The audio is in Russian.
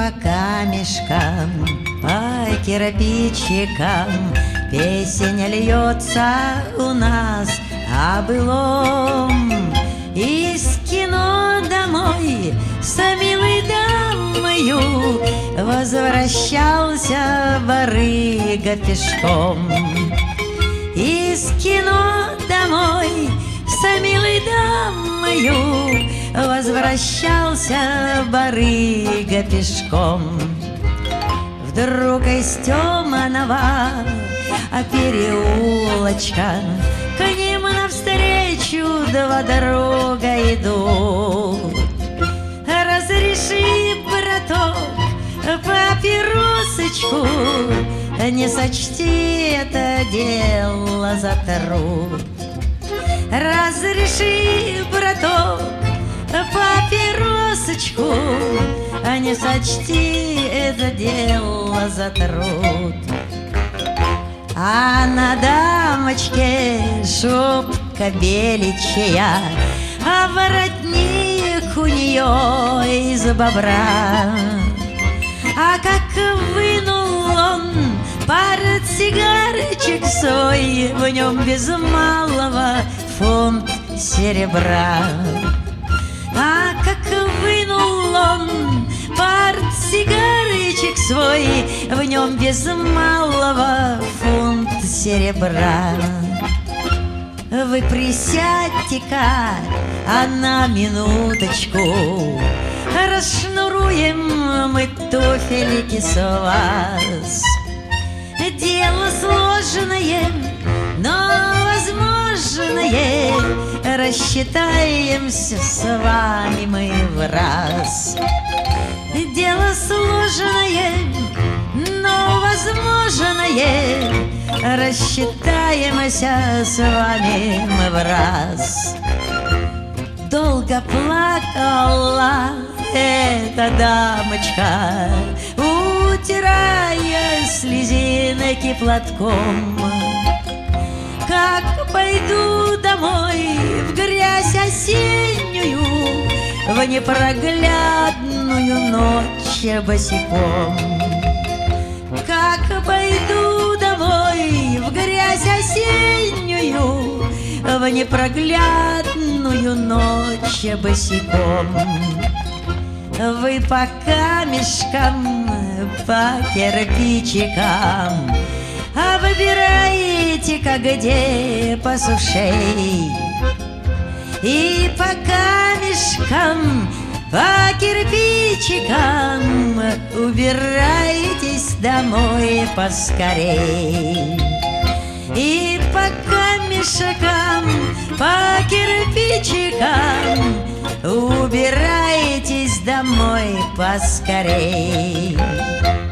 по камешкам, по кирпичикам песень льется у нас о былом. Из кино домой с милой дамою возвращался барыга пешком. Из кино домой с милой дамою возвращался барыга пешком. Вдруг из темного переулочка к ним навстречу два друга идут. Разреши, браток, папиросочку, не сочти это дело за труд. Разреши, браток, папиросочку, не сочти это дело за труд. А на дамочке шубка беличья, а воротник у нее из бобра. А как вынул он портсигарчик свой, в нем без малого фунт серебра. А как вынул он портсигарчик свой, в нем без малого фунт серебра. Вы присядьте-ка, а на минуточку расшнуруем мы туфельки с вас. Дело сложное, но возможное, рассчитаемся с вами мы в раз. Дело сложное, но возможное, рассчитаемся с вами мы в раз. Долго плакала эта дамочка, утирая слезинки платком. Как пойду домой в грязь осеннюю, в непроглядную ночь босиком. Как пойду домой в грязь осеннюю, в непроглядную ночь босиком. Вы по камешкам, по кирпичикам выбираете-ка где посушей. И по камешкам, по кирпичикам убирайтесь домой поскорей. И по камешкам, по кирпичикам убирайтесь домой поскорей.